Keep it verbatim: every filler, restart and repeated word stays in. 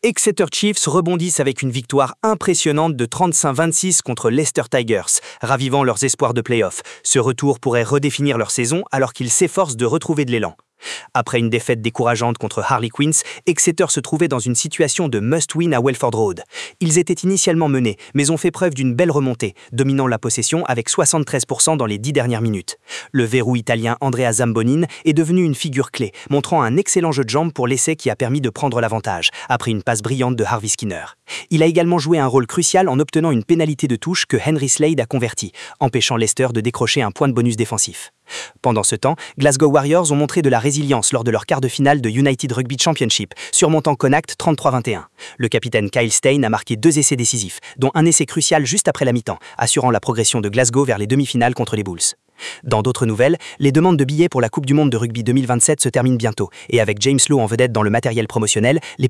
Exeter Chiefs rebondissent avec une victoire impressionnante de trente-cinq à vingt-six contre Leicester Tigers, ravivant leurs espoirs de play-off. Ce retour pourrait redéfinir leur saison alors qu'ils s'efforcent de retrouver de l'élan. Après une défaite décourageante contre Harlequins, Exeter se trouvait dans une situation de must-win à Welford Road. Ils étaient initialement menés, mais ont fait preuve d'une belle remontée, dominant la possession avec soixante-treize pour cent dans les dix dernières minutes. Le verrou italien Andrea Zambonin est devenu une figure clé, montrant un excellent jeu de jambes pour l'essai qui a permis de prendre l'avantage, après une passe brillante de Harvey Skinner. Il a également joué un rôle crucial en obtenant une pénalité de touche que Henry Slade a convertie, empêchant Leicester de décrocher un point de bonus défensif. Pendant ce temps, Glasgow Warriors ont montré de la résilience lors de leur quart de finale de United Rugby Championship, surmontant Connacht trente-trois à vingt et un. Le capitaine Kyle Steyn a marqué deux essais décisifs, dont un essai crucial juste après la mi-temps, assurant la progression de Glasgow vers les demi-finales contre les Bulls. Dans d'autres nouvelles, les demandes de billets pour la Coupe du Monde de rugby deux mille vingt-sept se terminent bientôt, et avec James Lowe en vedette dans le matériel promotionnel, les